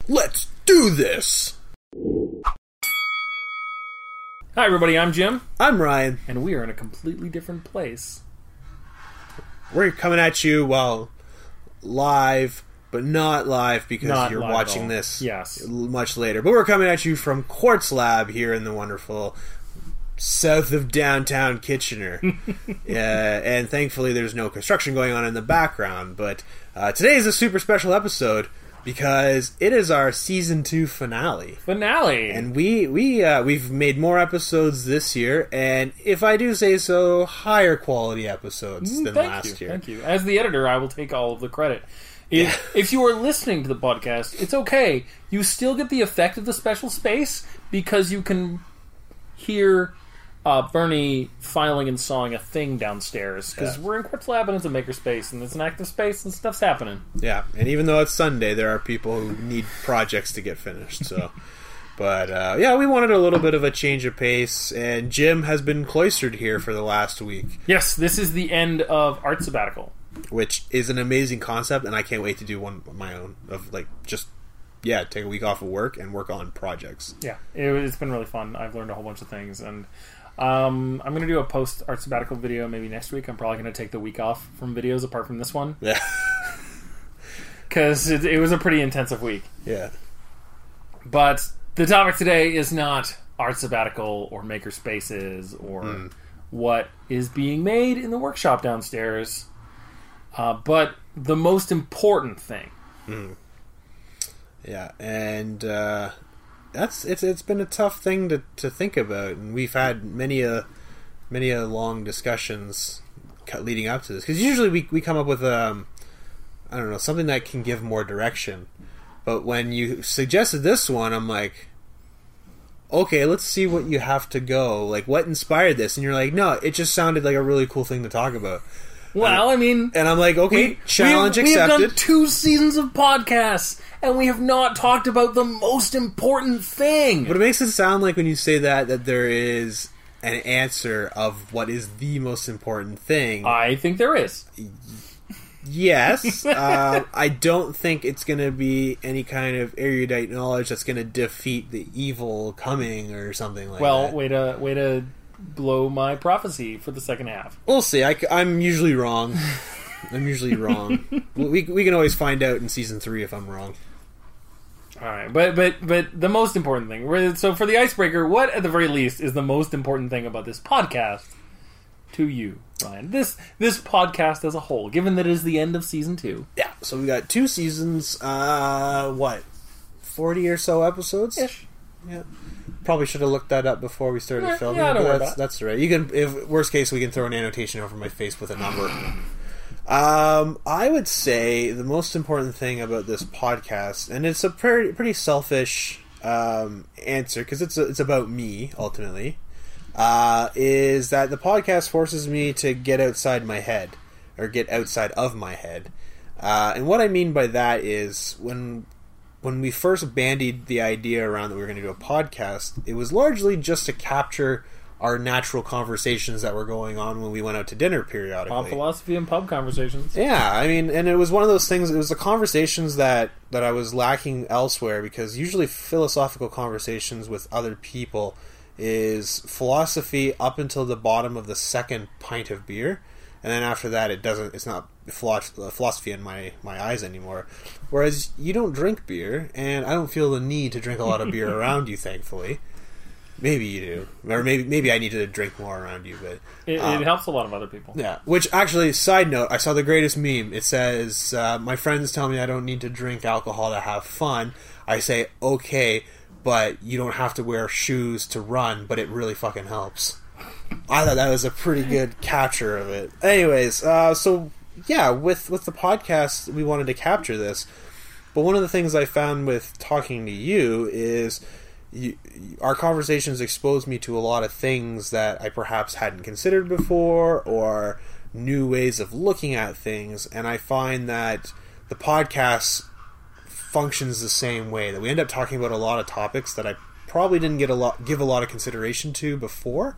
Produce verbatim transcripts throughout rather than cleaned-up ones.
Let's do this! Hi everybody, I'm Jim. I'm Ryan. And we are in a completely different place. We're coming at you, well, live, but not live because Not you're live watching at all. this Yes. much later. But we're coming at you from Quartz Lab here in the wonderful south of downtown Kitchener. uh, and thankfully there's no construction going on in the background. But uh, today is a super special episode because it is our season two finale. Finale! And we, we, uh, we've made more episodes this year, and if I do say so, higher quality episodes Mm, than thank last you, year. Thank you. As the editor, I will take all of the credit. If, if you are listening to the podcast, it's okay. You still get the effect of the special space because you can hear uh, Bernie filing and sawing a thing downstairs because Yeah. we're in Quartz Lab and it's a makerspace and it's an active space and stuff's happening. Yeah, and even though it's Sunday, there are people who need projects to get finished, so... But, uh, yeah, we wanted a little bit of a change of pace, and Jim has been cloistered here for the last week. Yes, this is the end of Art Sabbatical. Which is an amazing concept, and I can't wait to do one of my own. Of, like, just, yeah, take a week off of work and work on projects. Yeah, it, it's been really fun. I've learned a whole bunch of things, and um, I'm going to do a post Art Sabbatical video maybe next week. I'm probably going to take the week off from videos apart from this one. Yeah. Because it, it was a pretty intensive week. Yeah. But the topic today is not Art Sabbatical or Makerspaces or mm. what is being made in the workshop downstairs, uh, but the most important thing. Mm. Yeah, and uh, that's it's it's been a tough thing to, to think about, and we've had many a many a long discussions leading up to this because usually we we come up with um I don't know something that can give more direction, but when you suggested this one, I'm like, okay, let's see what you have to go. Like, what inspired this? And you're like, no, it just sounded like a really cool thing to talk about. Well, and, I mean... And I'm like, okay, we, challenge we have, accepted. We have done two seasons of podcasts, and we have not talked about the most important thing. But it makes it sound like when you say that, that there is an answer of what is the most important thing. I think there is. Yes. uh, I don't think it's going to be any kind of erudite knowledge that's going to defeat the evil coming or something like well, that. Well, way to, way to blow my prophecy for the second half. We'll see. I, am usually wrong. I'm usually wrong. we, we can always find out in season three if I'm wrong. All right. But, but, but the most important thing. So for the icebreaker, what at the very least is the most important thing about this podcast to you, Ryan? This this podcast as a whole, given that it is the end of season two. Yeah, so we got two seasons, uh, what, forty or so episodes? Ish. Yeah. Probably should have looked that up before we started Yeah, filming. yeah, don't worry that's, about it. that's right. You can, if worst case, we can throw an annotation over my face with a number. um, I would say the most important thing about this podcast, and it's a pretty, pretty selfish um, answer because it's a, it's about me ultimately. Uh, is that the podcast forces me to get outside my head, or get outside of my head. Uh, and what I mean by that is when when we first bandied the idea around that we were going to do a podcast, it was largely just to capture our natural conversations that were going on when we went out to dinner periodically. Pop philosophy and pub conversations. Yeah, I mean, and it was one of those things, it was the conversations that, that I was lacking elsewhere, because usually philosophical conversations with other people is philosophy up until the bottom of the second pint of beer, and then after that it doesn't it's not philosophy in my, my eyes anymore. Whereas you don't drink beer, and I don't feel the need to drink a lot of beer around you, thankfully. Maybe you do, or maybe maybe I need to drink more around you, but it, um, it helps a lot of other people. Yeah, which actually, side note, I saw the greatest meme. It says, uh, my friends tell me I don't need to drink alcohol to have fun. I say, okay, but you don't have to wear shoes to run, but it really fucking helps. I thought that was a pretty good capture of it. Anyways, uh, so yeah, with, with the podcast, we wanted to capture this. But one of the things I found with talking to you is you, our conversations exposed me to a lot of things that I perhaps hadn't considered before, or new ways of looking at things. And I find that the podcast functions the same way, that we end up talking about a lot of topics that I probably didn't get a lot give a lot of consideration to before,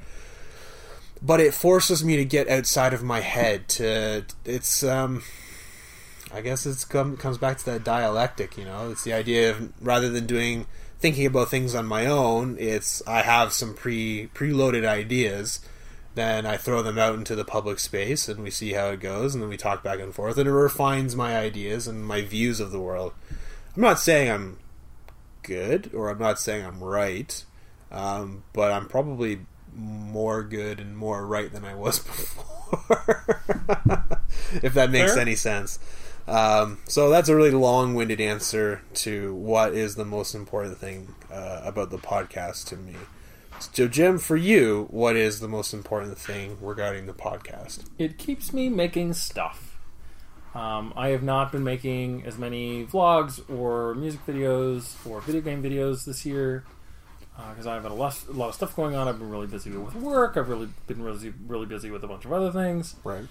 but it forces me to get outside of my head. To it's um I guess it's come comes back to that dialectic, you know. It's the idea of rather than doing thinking about things on my own, it's I have some pre preloaded ideas, then I throw them out into the public space and we see how it goes, and then we talk back and forth, and it refines my ideas and my views of the world. I'm not saying I'm good, or I'm not saying I'm right, um, but I'm probably more good and more right than I was before. If that makes Fair. any sense. Um, so that's a really long-winded answer to what is the most important thing uh, about the podcast to me. So, Jim, for you, what is the most important thing regarding the podcast? It keeps me making stuff. Um, I have not been making as many vlogs or music videos or video game videos this year because uh, I've had a lot, a lot of stuff going on. I've been really busy with work. I've really been really, really busy with a bunch of other things. Right.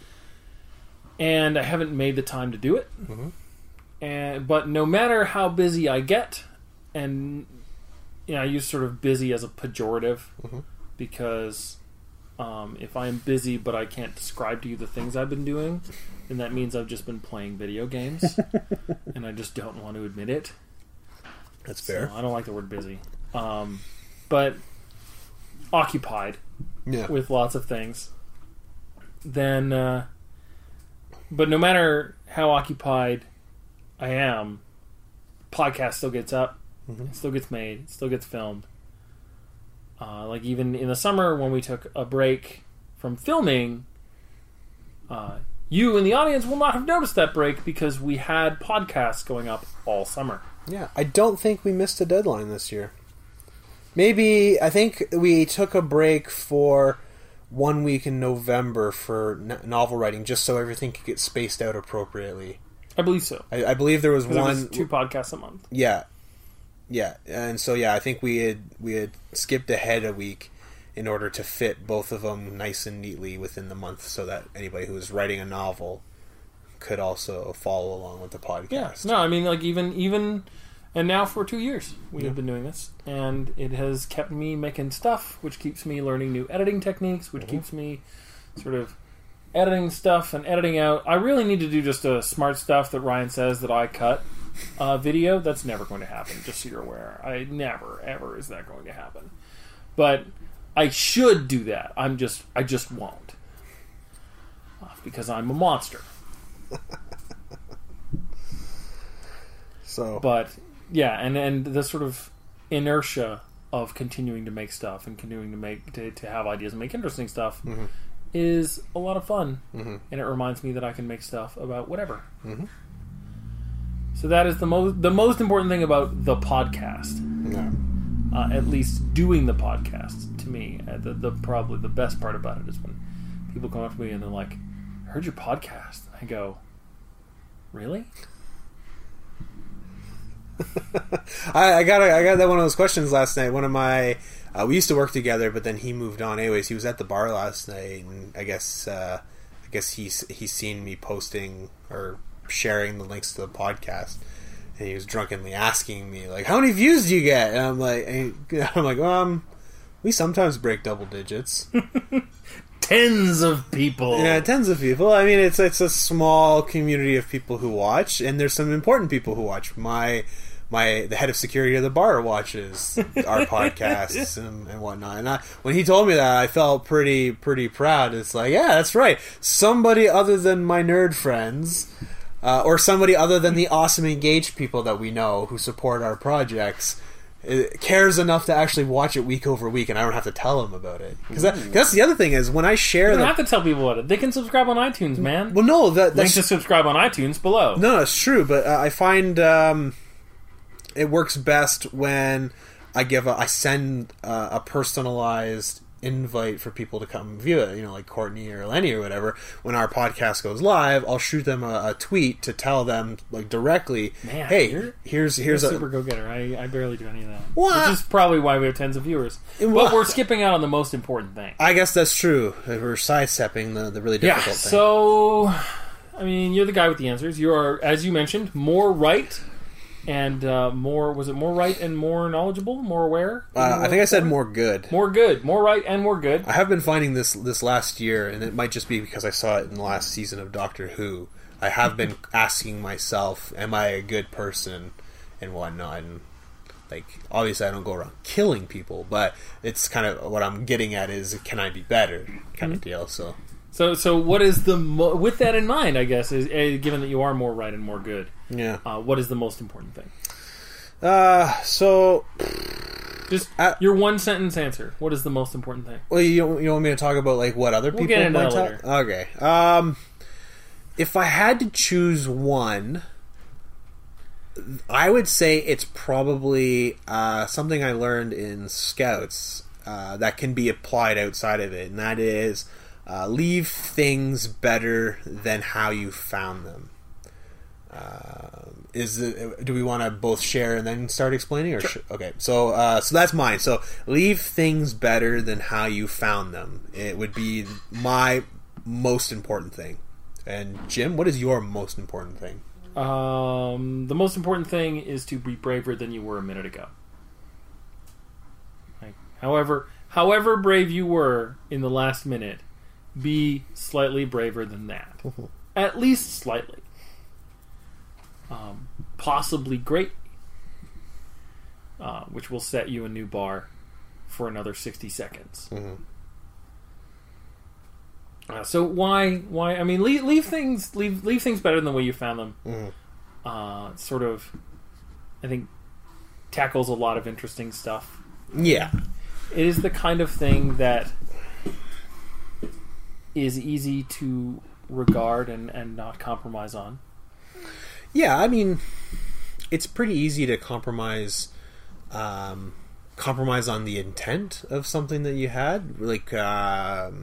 And I haven't made the time to do it. Mm-hmm. And but no matter how busy I get, and you know, I use sort of busy as a pejorative mm-hmm. because um, if I'm busy but I can't describe to you the things I've been doing, then that means I've just been playing video games, and I just don't want to admit it. That's fair. So I don't like the word busy, um, but occupied Yeah. with lots of things. Then. Uh, But no matter how occupied I am, podcast still gets up, mm-hmm. it still gets made, it still gets filmed. Uh, like even in the summer when we took a break from filming, uh, you in the audience will not have noticed that break because we had podcasts going up all summer. Yeah, I don't think we missed a deadline this year. Maybe, I think we took a break for one week in November for n- novel writing, just so everything could get spaced out appropriately. I believe so. I, I believe there was There one... was two podcasts a month. Yeah. Yeah, and so yeah, I think we had we had skipped ahead a week in order to fit both of them nice and neatly within the month so that anybody who was writing a novel could also follow along with the podcast. Yeah, no, I mean, like, even, even, and now for two years we Yeah. have been doing this, and it has kept me making stuff, which keeps me learning new editing techniques, which Mhm. keeps me sort of editing stuff and editing out. I really need to do just a smart stuff that Ryan says that I cut uh, video. That's never going to happen, just so you're aware. I never, ever is that going to happen. But I should do that. I'm just, I just won't. Uh, because I'm a monster. So, But yeah, and and the sort of inertia of continuing to make stuff and continuing to make to, to have ideas and make interesting stuff mhm, is a lot of fun, mhm, and it reminds me that I can make stuff about whatever. mhm. So that is the most the most important thing about the podcast. Yeah. Uh, at least doing the podcast to me, uh, the the probably the best part about it is when people come up to me and they're like, "I heard your podcast." I go, "Really?" I, I got a, I got that one of those questions last night. One of my uh, we used to work together, but then he moved on. Anyways, he was at the bar last night, and I guess uh, I guess he's he's seen me posting or sharing the links to the podcast, and he was drunkenly asking me like, "How many views do you get?" And I'm like, and I'm like, um, we sometimes break double digits. Tens of people. Yeah, tens of people. I mean, it's it's a small community of people who watch, and there's some important people who watch. My my the head of security of the bar watches our podcasts and, and whatnot. And I, when he told me that, I felt pretty pretty proud. It's like, yeah, that's right. Somebody other than my nerd friends, uh, or somebody other than the awesome engaged people that we know who support our projects, it cares enough to actually watch it week over week, and I don't have to tell them about it. Because that, that's the other thing is when I share You don't the have to tell people about it. They can subscribe on iTunes, man. well, no, that Link that's to subscribe on iTunes below. no, it's true. But uh, I find um, it works best when I give a, I send uh, a personalized invite for people to come view it. You know, like Courtney or Lenny or whatever. When our podcast goes live, I'll shoot them a, a tweet to tell them like directly, Man, "Hey, you're- here's You're here's a a." super go-getter. I, I barely do any of that. What? Which is probably why we have tens of viewers. What? But we're skipping out on the most important thing. I guess that's true. We're sidestepping the the really Yeah, difficult thing. so, I mean, you're the guy with the answers. You are, as you mentioned, more right and uh, more, was it more right and more knowledgeable, more aware? uh, I think I said more good. More good. More right and more good. I have been finding this this last year, and it might just be because I saw it in the last season of Doctor Who. I have been asking myself, am I a good person and whatnot? And like, obviously I don't go around killing people, but it's kind of what I'm getting at is, can I be better kind mm-hmm. of deal. So, so, so what is the, mo- with that in mind, I guess, is uh, given that you are more right and more good, yeah. Uh, what is the most important thing? Uh, so... Just uh, your one sentence answer. What is the most important thing? Well, you, you want me to talk about like what other we'll people get into might that talk? Okay. Um, if I had to choose one, I would say it's probably uh, something I learned in Scouts uh, that can be applied outside of it, and that is uh, leave things better than how you found them. Uh, is it, do we want to both share and then start explaining, or sure. sh- okay? So, uh, so that's mine. So, leave things better than how you found them. It would be my most important thing. And Jim, what is your most important thing? Um, the most important thing is to be braver than you were a minute ago. Like, however, however brave you were in the last minute, be slightly braver than that. Mm-hmm. At least slightly. Um, possibly great, uh, which will set you a new bar for another sixty seconds. Mm-hmm. Uh, so why? Why? I mean, leave, leave things leave leave things better than the way you found them. Mm-hmm. Uh, sort of, I think, tackles a lot of interesting stuff. Yeah, it is the kind of thing that is easy to regard and, and not compromise on. Yeah, I mean, it's pretty easy to compromise, um, compromise on the intent of something that you had, like. Um...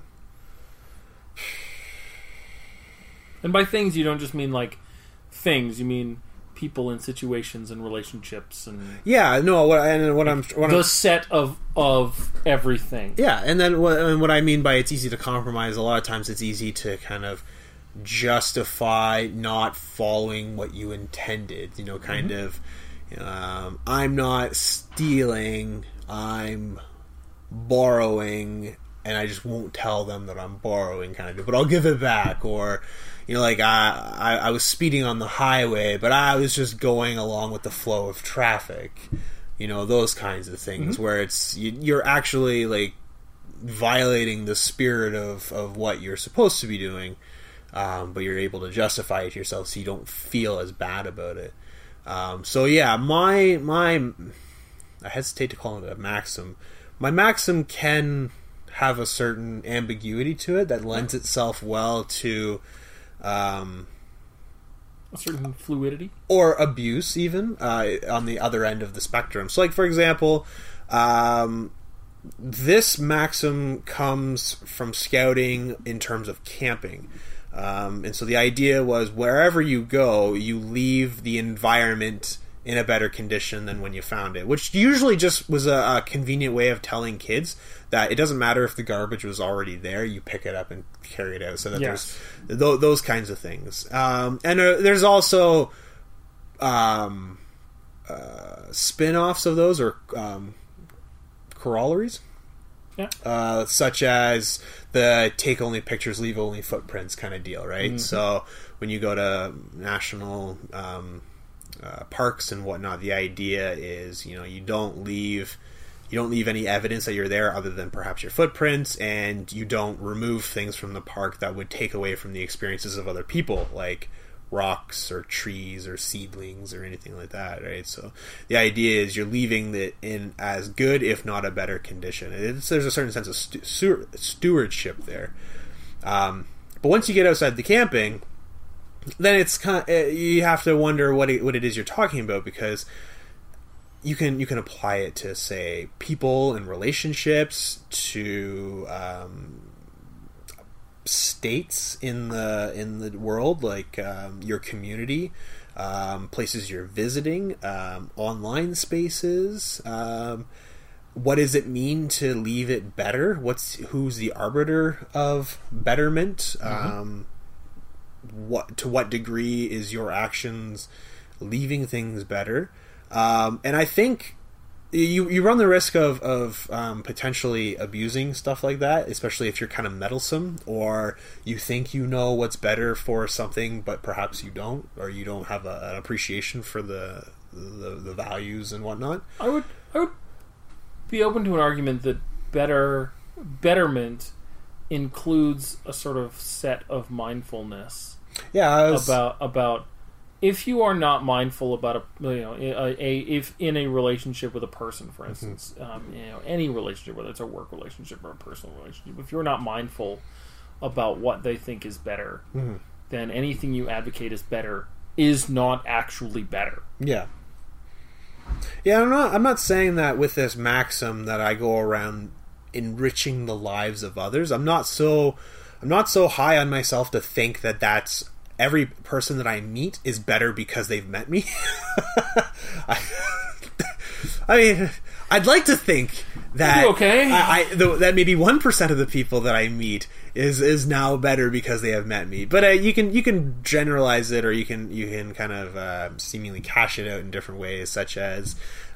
And by things, you don't just mean like things; you mean people and situations and relationships and. Yeah, no. What and what I'm what the I'm, set of of everything. Yeah, and then what and what I mean by it's easy to compromise. A lot of times, it's easy to kind of justify not following what you intended, you know, kind mm-hmm. of um, I'm not stealing, I'm borrowing, and I just won't tell them that I'm borrowing kind of, but I'll give it back. Or, you know, like I, I, I was speeding on the highway, but I was just going along with the flow of traffic, you know, those kinds of things mm-hmm. where it's you, you're actually like violating the spirit of, of what you're supposed to be doing. Um, but you're able to justify it to yourself so you don't feel as bad about it. Um, so yeah, my my I hesitate to call it a maxim. My maxim can have a certain ambiguity to it that lends itself well to um, a certain fluidity or abuse, even uh, on the other end of the spectrum. So, like for example, um, this maxim comes from scouting in terms of camping. Um, and so the idea was wherever you go, you leave the environment in a better condition than when you found it, which usually just was a, a convenient way of telling kids that it doesn't matter if the garbage was already there, you pick it up and carry it out. So that yes. there's th- those kinds of things. Um, and uh, there's also um, uh, spin-offs of those, or um, corollaries. Yeah. Uh, such as the take only pictures, leave only footprints kind of deal, right? Mm-hmm. So when you go to national um, uh, parks and whatnot, the idea is, you know, you don't leave you don't leave any evidence that you're there other than perhaps your footprints, and you don't remove things from the park that would take away from the experiences of other people, like rocks or trees or seedlings or anything like that, right? So the idea is you're leaving it in as good, if not a better condition. It's, there's a certain sense of stu- stewardship there. Um, but once you get outside the camping, then it's kind of, you have to wonder what it, what it is you're talking about, because you can you can apply it to, say, people and relationships, to um, states in the in the world, like um, your community, um, places you're visiting, um, online spaces. Um, what does it mean to leave it better? What's who's the arbiter of betterment? Mm-hmm. Um, what to what degree is your actions leaving things better? Um, and I think you you run the risk of of um, potentially abusing stuff like that, especially if you're kind of meddlesome, or you think you know what's better for something, but perhaps you don't, or you don't have a, an appreciation for the, the the values and whatnot. I would I would be open to an argument that better betterment includes a sort of set of mindfulness. Yeah, I was, about about. If you are not mindful about a, you know, a, a if in a relationship with a person, for instance, mm-hmm. um, you know, any relationship, whether it's a work relationship or a personal relationship, if you're not mindful about what they think is better, mm-hmm. then anything you advocate as better is not actually better. Yeah, yeah. I'm not. I'm not saying that with this maxim that I go around enriching the lives of others. I'm not so. I'm not so high on myself to think that that's. Every person that I meet is better because they've met me. I, I mean, I'd like to think that okay. I, I the, that maybe one percent of the people that I meet is is now better because they have met me. But uh, you can you can generalize it, or you can you can kind of uh, seemingly cash it out in different ways, such as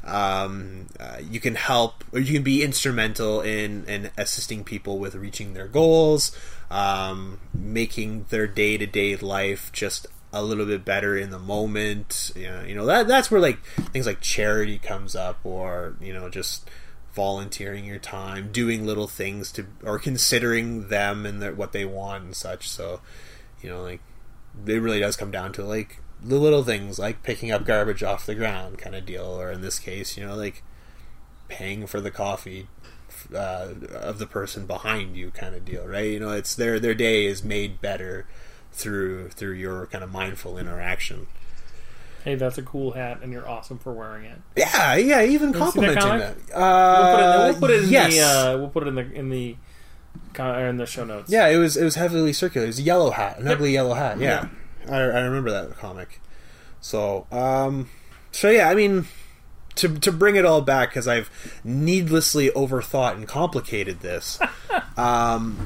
um, uh, you can help, or you can be instrumental in in assisting people with reaching their goals. Um, making their day-to-day life just a little bit better in the moment. You know, you know that that's where like things like charity comes up, or you know, just volunteering your time, doing little things to, or considering them and their, what they want and such. So, you know, like it really does come down to like the little things, like picking up garbage off the ground kind of deal, or in this case, you know, like paying for the coffee Uh, of the person behind you kind of deal, right? You know, it's their their day is made better through through your kind of mindful interaction. Hey, that's a cool hat, and you're awesome for wearing it. Yeah, yeah, even complimenting that. that. Uh, we'll put it in, we'll put it in yes. the uh, we'll put it in the in the or in the show notes. Yeah, it was it was heavily circular. It was a yellow hat, an yep. ugly yellow hat. Yeah, yep. I, I remember that comic. So, um, so yeah, I mean. To to bring it all back, because I've needlessly overthought and complicated this, um,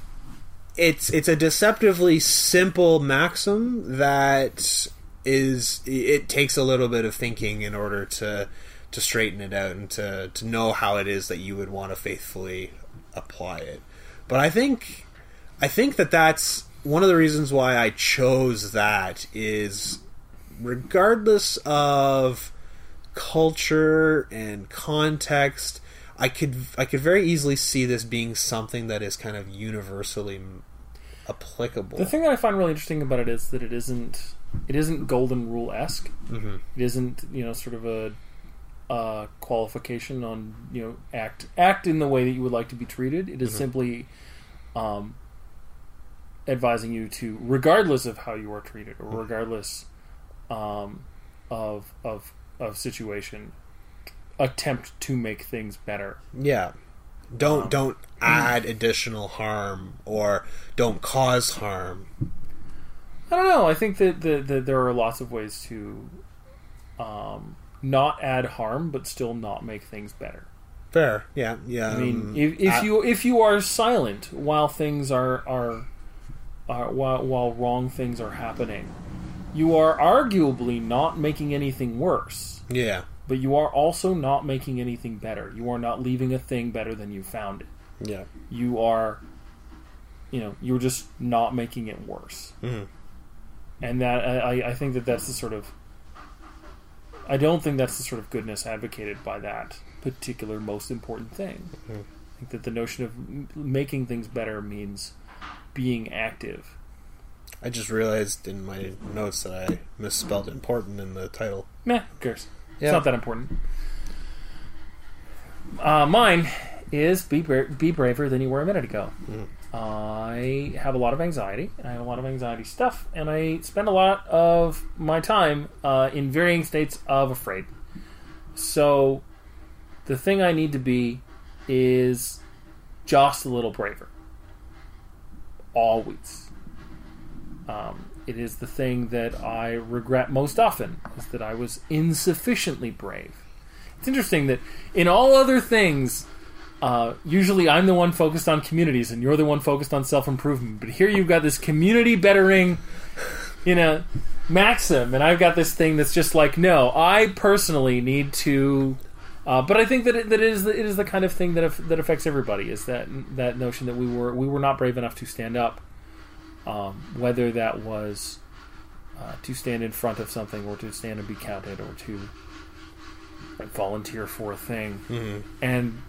it's it's a deceptively simple maxim that is it takes a little bit of thinking in order to to straighten it out and to, to know how it is that you would want to faithfully apply it. But I think I think that that's one of the reasons why I chose that is regardless of culture and context, I could I could very easily see this being something that is kind of universally applicable. The thing that I find really interesting about it is that it isn't it isn't golden rule-esque. Mm-hmm. It isn't, you know, sort of a uh, qualification on, you know, act act in the way that you would like to be treated. It is mm-hmm. simply um, advising you to, regardless of how you are treated, or regardless um, of of of situation, attempt to make things better. Yeah. Don't um, don't add additional harm, or don't cause harm. I don't know. I think that, that, that there are lots of ways to um, not add harm, but still not make things better. Fair. Yeah. Yeah. I mean, if, if uh, you if you are silent while things are are, are while while wrong things are happening, you are arguably not making anything worse. Yeah. But you are also not making anything better. You are not leaving a thing better than you found it. Yeah. You are, you know, you're just not making it worse. Mm-hmm. And that I, I think that that's the sort of, I don't think that's the sort of goodness advocated by that particular most important thing. Mm-hmm. I think that the notion of m- making things better means being active. I just realized in my notes that I misspelled important in the title. Meh, who cares? Yeah. It's not that important. Uh, mine is be bra- be braver than you were a minute ago. Mm. I have a lot of anxiety. I have a lot of anxiety stuff, and I spend a lot of my time uh, in varying states of afraid. So the thing I need to be is just a little braver. Always. Um, it is the thing that I regret most often, is that I was insufficiently brave. It's interesting that in all other things, uh, usually I'm the one focused on communities and you're the one focused on self-improvement. But here you've got this community bettering, you know, maxim, and I've got this thing that's just like, no, I personally need to Uh, but I think that it, that it is the, it is the kind of thing that af- that affects everybody. Is that that notion that we were we were not brave enough to stand up, um, whether that was uh, to stand in front of something or to stand and be counted or to volunteer for a thing, mm-hmm. and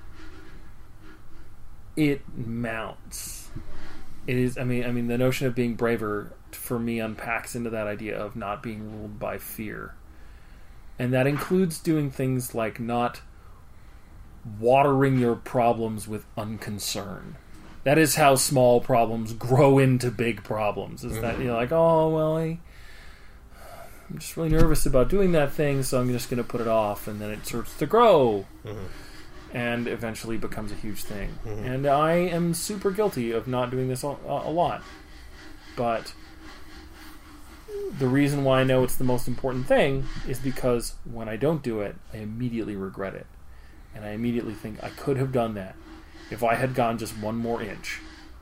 it mounts. It is. I mean. I mean, the notion of being braver for me unpacks into that idea of not being ruled by fear. And that includes doing things like not watering your problems with unconcern. That is how small problems grow into big problems. Is mm-hmm. that you're like, oh, well, I, I'm just really nervous about doing that thing, so I'm just going to put it off. And then it starts to grow. Mm-hmm. And eventually becomes a huge thing. Mm-hmm. And I am super guilty of not doing this a, a lot. But the reason why I know it's the most important thing is because when I don't do it, I immediately regret it. And I immediately think I could have done that. If I had gone just one more inch,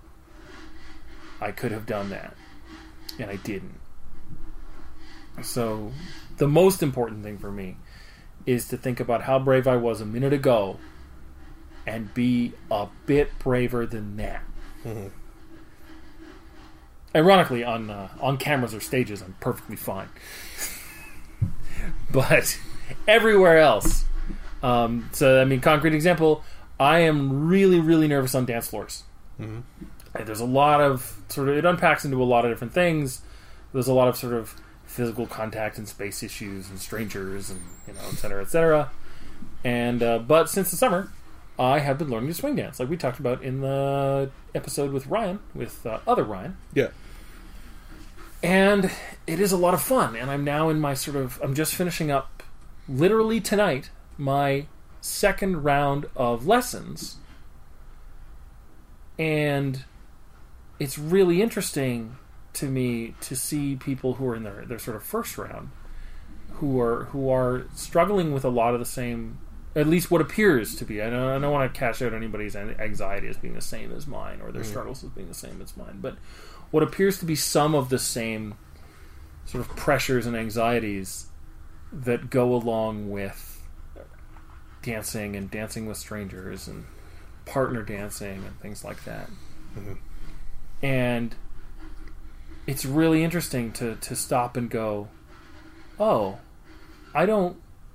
I could have done that. And I didn't. So, the most important thing for me is to think about how brave I was a minute ago and be a bit braver than that. Mm-hmm. Ironically, on uh, on cameras or stages, I'm perfectly fine. But everywhere else, um, so I mean, concrete example, I am really, really nervous on dance floors. Mm-hmm. And there's a lot of sort of it unpacks into a lot of different things. There's a lot of sort of physical contact and space issues and strangers and you know, et cetera, et cetera. And uh, but since the summer, I have been learning to swing dance, like we talked about in the episode with Ryan, with uh, other Ryan. Yeah. And it is a lot of fun, and I'm now in my sort of... I'm just finishing up, literally tonight, my second round of lessons. And it's really interesting to me to see people who are in their, their sort of first round, who are who are struggling with a lot of the same... At least what appears to be. I don't, I don't want to cash out anybody's anxiety as being the same as mine, or their mm-hmm. struggles as being the same as mine. But what appears to be some of the same sort of pressures and anxieties that go along with dancing and dancing with strangers and partner dancing and things like that. Mm-hmm. And it's really interesting to, to stop and go, oh, I don't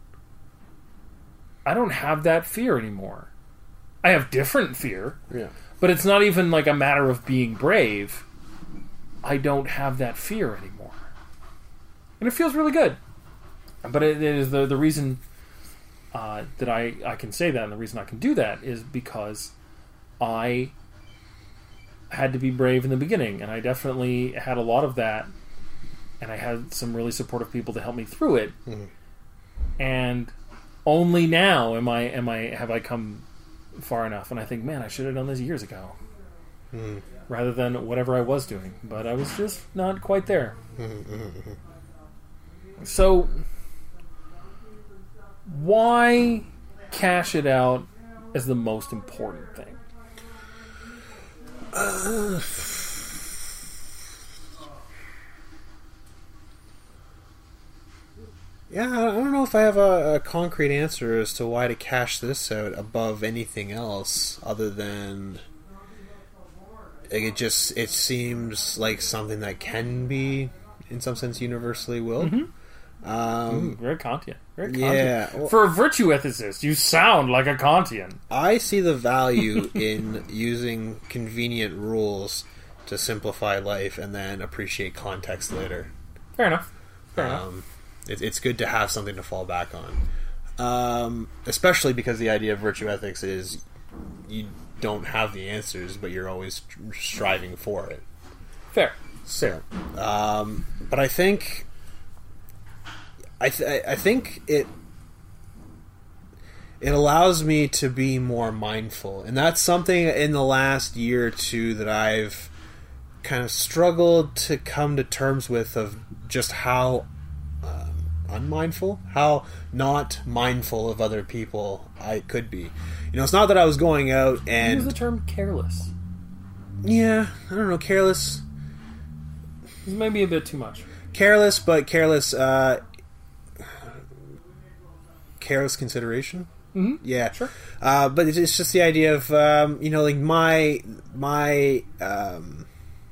I don't have that fear anymore. I have different fear. Yeah. But it's not even like a matter of being brave. I don't have that fear anymore. And it feels really good. But it is the the reason uh, that I, I can say that, and the reason I can do that is because I had to be brave in the beginning, and I definitely had a lot of that, and I had some really supportive people to help me through it. Mm-hmm. And only now am I am I have I come far enough, and I think, man, I should have done this years ago, mm. rather than whatever I was doing. But I was just not quite there. So, why cash it out as the most important thing? Uh, yeah, I don't know if I have a, a concrete answer as to why to cash this out above anything else, other than like, it just it seems like something that can be, in some sense, universally willed. Mm-hmm. Um, mm, very Kantian. Very Kantian. Yeah. Well, for a virtue ethicist, you sound like a Kantian. I see the value in using convenient rules to simplify life and then appreciate context later. Fair enough. Fair um, enough. It, it's good to have something to fall back on. Um, especially because the idea of virtue ethics is you don't have the answers, but you're always striving for it. Fair. So, um, but I think... I th- I think it it allows me to be more mindful, and that's something in the last year or two that I've kind of struggled to come to terms with, of just how um, unmindful, how not mindful of other people I could be. You know, it's not that I was going out and use the term careless. Yeah, I don't know, careless. This may be a bit too much. Careless, but careless. Uh, careless consideration. Mm-hmm. Yeah, Sure. Uh, but it's it's just the idea of um, you know, like my my um,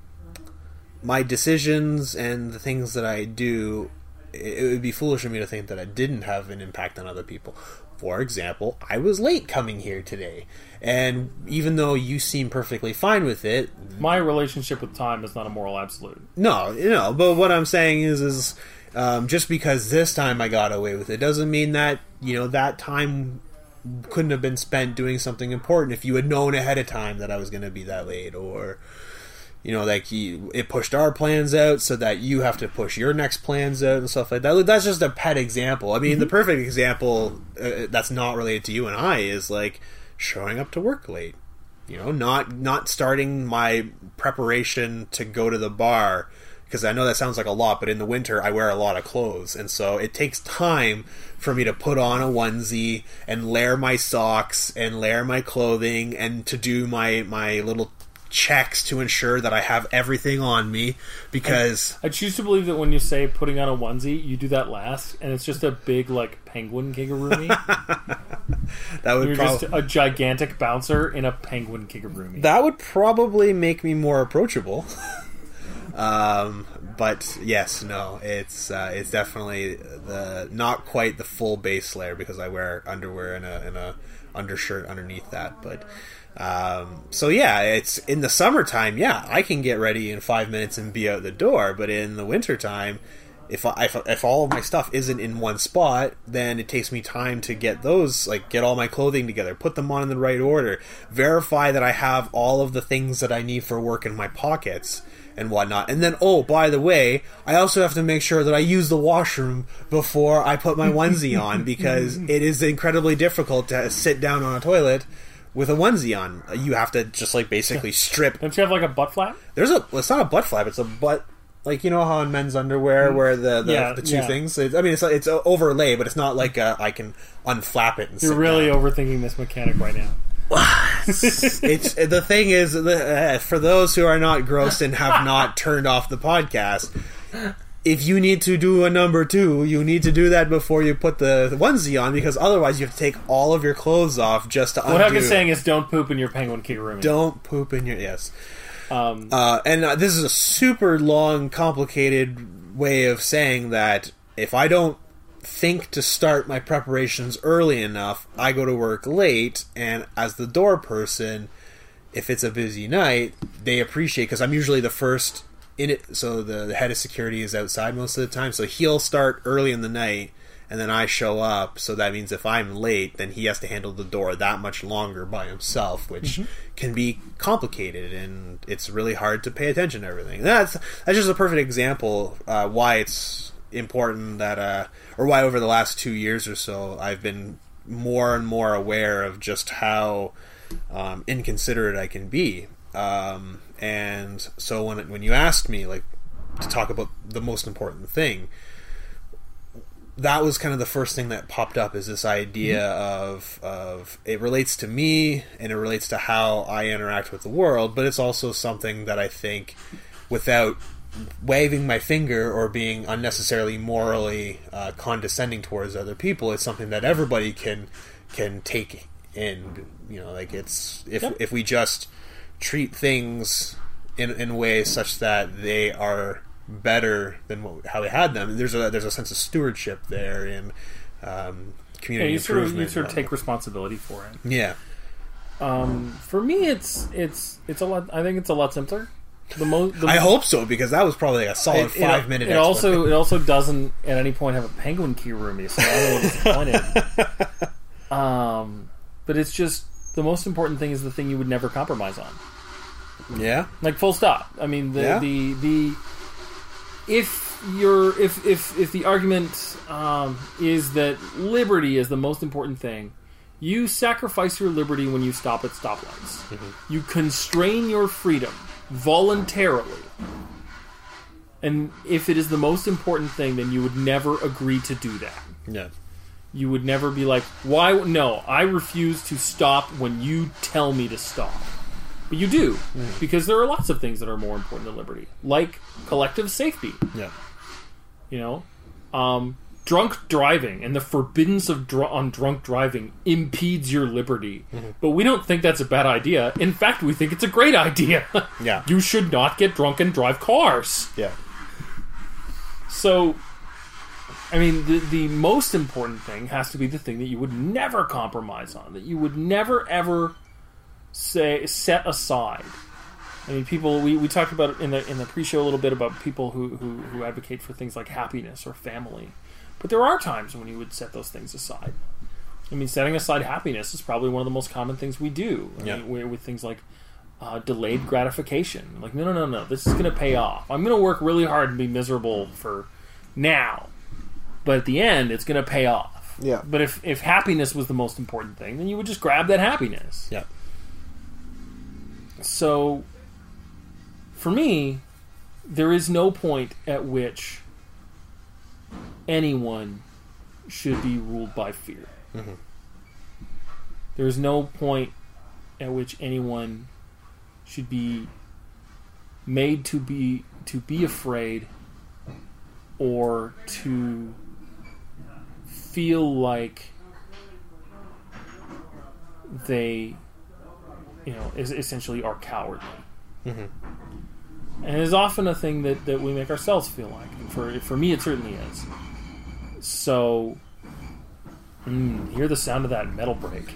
my decisions and the things that I do. It, it would be foolish of me to think that I didn't have an impact on other people. For example, I was late coming here today, and even though you seem perfectly fine with it, My relationship with time is not a moral absolute. no, you know. But what I'm saying is, is um, just because this time I got away with it doesn't mean that you know that time couldn't have been spent doing something important if you had known ahead of time that I was going to be that late, or you know, like you, it pushed our plans out so that you have to push your next plans out and stuff like that. That's just a pet example. I mean, mm-hmm. the perfect example uh, that's not related to you and I is like showing up to work late. You know, not not starting my preparation to go to the bar, because I know that sounds like a lot, but in the winter I wear a lot of clothes, and so it takes time for me to put on a onesie and layer my socks and layer my clothing and to do my, my little checks to ensure that I have everything on me, because I, I choose to believe that when you say putting on a onesie, you do that last, and it's just a big like penguin kigurumi. That would You're prob- just a gigantic bouncer in a penguin kigurumi. That would probably make me more approachable. um, but yes, no, it's uh, it's definitely the not quite the full base layer, because I wear underwear and a and a undershirt underneath that, but. Um, so yeah, it's in the summertime. Yeah, I can get ready in five minutes and be out the door. But in the wintertime, if I, if, if all of my stuff isn't in one spot, then it takes me time to get those, like get all my clothing together, put them on in the right order, verify that I have all of the things that I need for work in my pockets and whatnot. And then, oh, by the way, I also have to make sure that I use the washroom before I put my onesie on, because it is incredibly difficult to sit down on a toilet with a onesie on. You have to just like basically strip. Don't you have like a butt flap? There's a. Well, it's not a butt flap. It's a butt. Like, you know how in men's underwear where the the, yeah, the two yeah. things. It's, I mean, it's it's overlay, but it's not like a, I can unflap it. And You're sit really down. overthinking this mechanic right now. it's, it's the thing is, uh, for those who are not gross and have not turned off the podcast, if you need to do a number two, you need to do that before you put the, the onesie on, because otherwise you have to take all of your clothes off just to undo. What I'm saying is, don't poop in your penguin kigurumi. Don't poop in your yes. Um, uh, and uh, this is a super long, complicated way of saying that if I don't think to start my preparations early enough, I go to work late, and as the door person, if it's a busy night, they appreciate, because I'm usually the first in it, so the, the head of security is outside most of the time, so he'll start early in the night, and then I show up, so that means if I'm late, then he has to handle the door that much longer by himself, which mm-hmm. can be complicated, and it's really hard to pay attention to everything. That's that's just a perfect example uh, why it's important that, uh, or why over the last two years or so, I've been more and more aware of just how um, inconsiderate I can be. Um, and so when when you asked me like to talk about the most important thing, that was kind of the first thing that popped up, is this idea mm-hmm. of of it relates to me and it relates to how I interact with the world, but it's also something that I think, without waving my finger or being unnecessarily morally uh, condescending towards other people, it's something that everybody can can take in. You know, like it's if yep. if we just treat things in in ways such that they are better than what, how we had them. There's a there's a sense of stewardship there, and um, community yeah, you sort improvement. of, you sort of take responsibility for it. Yeah. Um, for me, it's it's it's a lot. I think it's a lot simpler. The most. I hope so, because that was probably a solid it, five it, minute. It also it also doesn't at any point have a penguin kigurumi, so I don't know what disappointed. um, but it's just the most important thing is the thing you would never compromise on. Yeah, like full stop. I mean, the yeah. the the if you're if if if the argument um, is that liberty is the most important thing, you sacrifice your liberty when you stop at stoplights. Mm-hmm. You constrain your freedom voluntarily, and if it is the most important thing, then you would never agree to do that. Yeah. You would never be like, why? No, I refuse to stop when you tell me to stop. But you do, mm. because there are lots of things that are more important than liberty, like collective safety. Yeah. You know? Um, drunk driving and the forbiddance of dr- on drunk driving impedes your liberty. Mm-hmm. But we don't think that's a bad idea. In fact, we think it's a great idea. Yeah. You should not get drunk and drive cars. Yeah. So, I mean, the, the most important thing has to be the thing that you would never compromise on, that you would never, ever say set aside. I mean, people, we, we talked about it in the in the pre-show a little bit about people who, who, who advocate for things like happiness or family. But there are times when you would set those things aside. I mean, setting aside happiness is probably one of the most common things we do. I yeah. mean, with, with things like uh, delayed gratification. Like, no, no, no, no, this is going to pay off. I'm going to work really hard and be miserable for now. But at the end, it's going to pay off. Yeah. But if, if happiness was the most important thing, then you would just grab that happiness. Yeah. So, for me, there is no point at which anyone should be ruled by fear. Mm-hmm. There is no point at which anyone should be made to be to be afraid or to feel like they, you know, is essentially are cowardly. Mm-hmm. And it's often a thing that, that we make ourselves feel like. And for for me, it certainly is. So, mm, hear the sound of that metal break.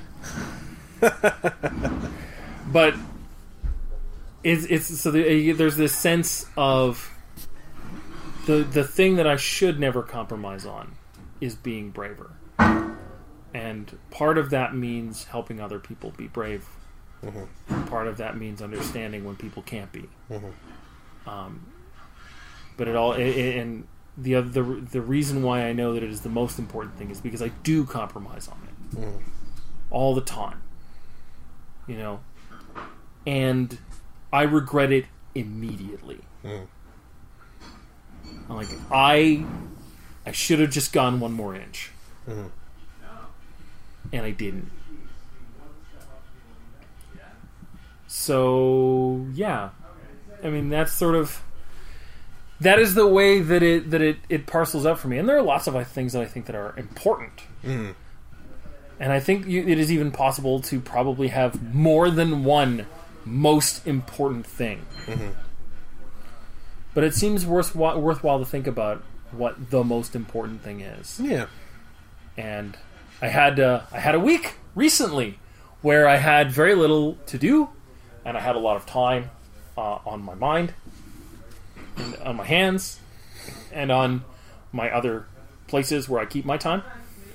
But it's it's so the, there's this sense of the the thing that I should never compromise on is being braver, and part of that means helping other people be brave. Mm-hmm. Part of that means understanding when people can't be. Mm-hmm. Um, but it all it, it, and the the the reason why I know that it is the most important thing is because I do compromise on it mm. all the time, you know, and I regret it immediately. Mm. I'm like I I should have just gone one more inch, mm. and I didn't. So yeah, I mean that's sort of. That is the way that it that it, it parcels out for me. And there are lots of things that I think that are important. Mm. And I think you, it is even possible to probably have more than one most important thing. Mm-hmm. But it seems worthwhile, worthwhile to think about what the most important thing is. Yeah. And I had uh, I had a week recently where I had very little to do, and I had a lot of time uh, on my mind. And on my hands, and on my other places where I keep my time,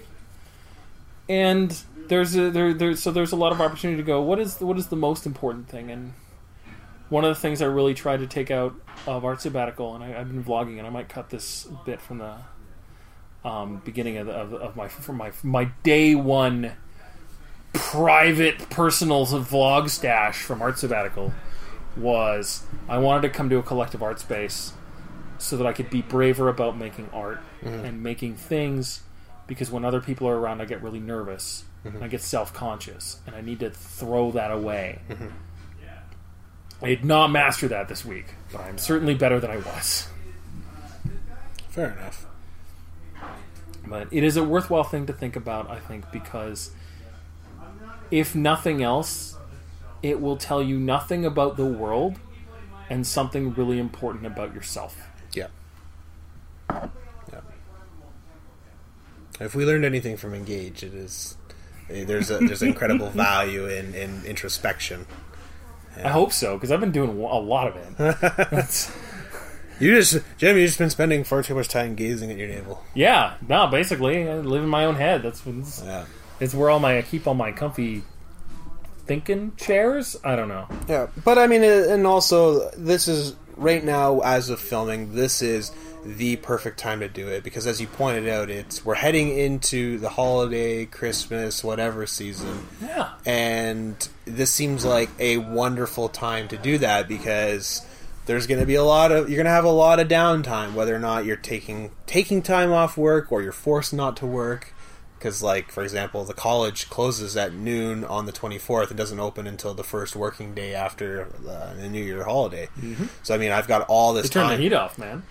and there's a there there so there's a lot of opportunity to go. What is what is the most important thing? And one of the things I really tried to take out of Art Sabbatical, and I, I've been vlogging, and I might cut this bit from the um, beginning of, the, of, of my from my my day one private personal vlog stash from Art Sabbatical. Was I wanted to come to a collective art space so that I could be braver about making art mm-hmm. and making things, because when other people are around I get really nervous mm-hmm. and I get self-conscious and I need to throw that away. Mm-hmm. I did not master that this week, but I'm certainly better than I was. Fair enough. But it is a worthwhile thing to think about, I think, because if nothing else, it will tell you nothing about the world and something really important about yourself. Yeah. Yeah. If we learned anything from Engage, it is there's a there's incredible value in, in introspection. Yeah. I hope so, because I've been doing a lot of it. You just, Jim, you've just been spending far too much time gazing at your navel. Yeah, no, basically, I live in my own head. That's it's, yeah. It's where all my I keep all my comfy thinking chairs. I don't know. Yeah, but I mean, and also this is right now as of filming. This is the perfect time to do it because, as you pointed out, it's we're heading into the holiday, Christmas, whatever season. Yeah, and this seems like a wonderful time to do that because there's going to be a lot of you're going to have a lot of downtime, whether or not you're taking taking time off work or you're forced not to work. Because, like, for example, the college closes at noon on the twenty-fourth and doesn't open until the first working day after uh, the New Year holiday. Mm-hmm. So, I mean, I've got all this they turn time. the heat off, man.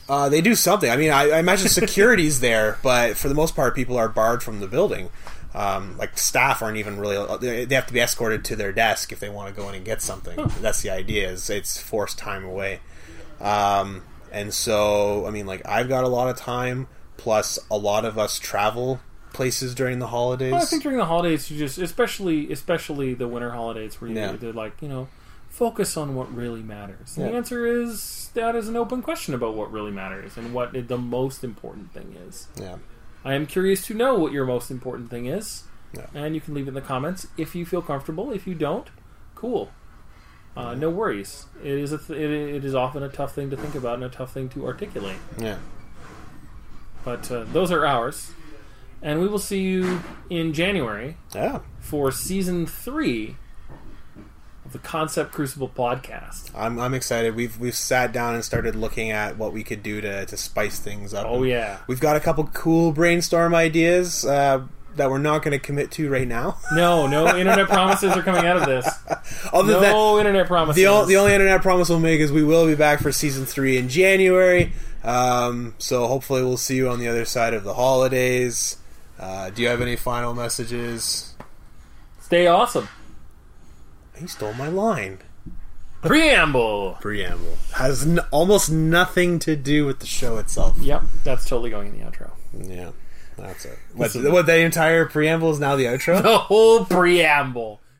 Uh, they do something. I mean, I, I imagine security's there, but for the most part, people are barred from the building. Um, like, staff aren't even really... They have to be escorted to their desk if they want to go in and get something. Huh. That's the idea, is it's forced time away. Um, and so, I mean, like, I've got a lot of time, plus a lot of us travel places during the holidays. Well, I think during the holidays, you just... Especially especially the winter holidays, where you, yeah. they're like, you know... Focus on what really matters. And yeah. the answer is that is an open question about what really matters and what the most important thing is. Yeah. I am curious to know what your most important thing is. Yeah. And you can leave it in the comments if you feel comfortable. If you don't, cool. Uh, yeah. No worries. It is a th- it, it is often a tough thing to think about and a tough thing to articulate. Yeah. But uh, those are ours. And we will see you in January yeah. for season three of the Concept Crucible podcast. I'm I'm excited. We've we've sat down and started looking at what we could do to, to spice things up. Oh yeah, we've got a couple cool brainstorm ideas uh, that we're not going to commit to right now. No, no internet promises are coming out of this. Other no than, internet promises. The, o- the only internet promise we'll make is we will be back for season three in January. Um, so hopefully we'll see you on the other side of the holidays. Uh, do you have any final messages? Stay awesome. He stole my line. Preamble. Preamble. Has n- almost nothing to do with the show itself. Yep, that's totally going in the outro. Yeah, that's it. What, what, the entire preamble is now the outro? The whole preamble.